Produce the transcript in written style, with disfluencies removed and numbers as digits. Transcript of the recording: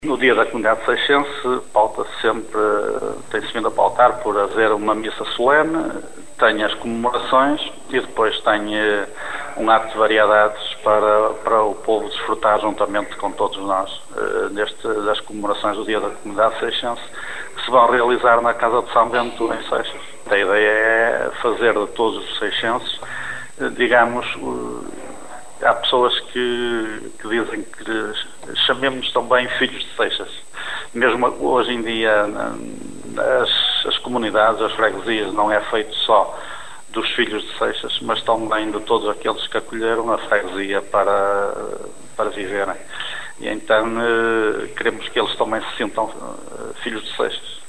No dia da comunidade seixense, tem-se vindo a pautar por haver uma missa solene, tem as comemorações e depois tem um ato de variedades para o povo desfrutar juntamente com todos nós das comemorações do dia da comunidade seixense, que se vão realizar na Casa de São Bento, em Seixas. A ideia é fazer de todos os seixenses, digamos, há pessoas que dizem que chamemos também filhos de Seixas. Mesmo hoje em dia, as comunidades, as freguesias, não é feito só dos filhos de Seixas, mas também de todos aqueles que acolheram a freguesia para viverem. E então queremos que eles também se sintam filhos de Seixas.